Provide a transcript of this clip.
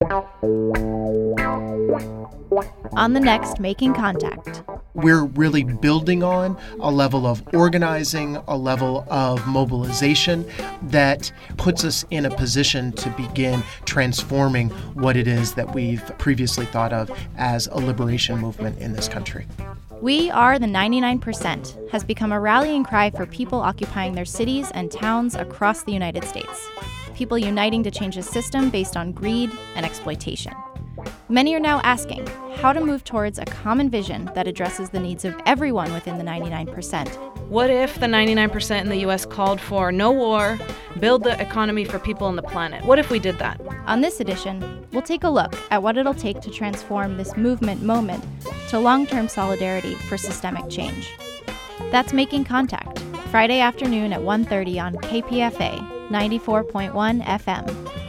On the next Making Contact. We're really building on a level of organizing, a level of mobilization that puts us in a position to begin transforming what it is that we've previously thought of as a liberation movement in this country. We Are the 99% has become a rallying cry for people occupying their cities and towns across the United States. People uniting to change a system based on greed and exploitation. Many are now asking how to move towards a common vision that addresses the needs of everyone within the 99%. What if the 99% in the U.S. called for no war, build the economy for people on the planet? What if we did that? On this edition, we'll take a look at what it'll take to transform this movement moment to long-term solidarity for systemic change. That's Making Contact, Friday afternoon at 1:30 on KPFA 94.1 FM.